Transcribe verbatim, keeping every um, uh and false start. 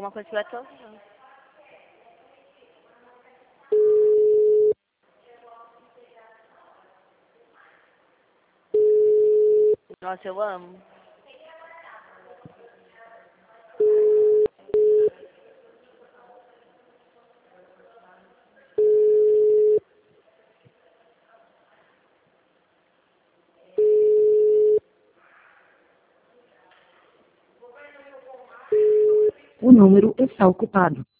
Alguma coisa que eu tô ouvindo. Nossa, eu amo. O número está ocupado.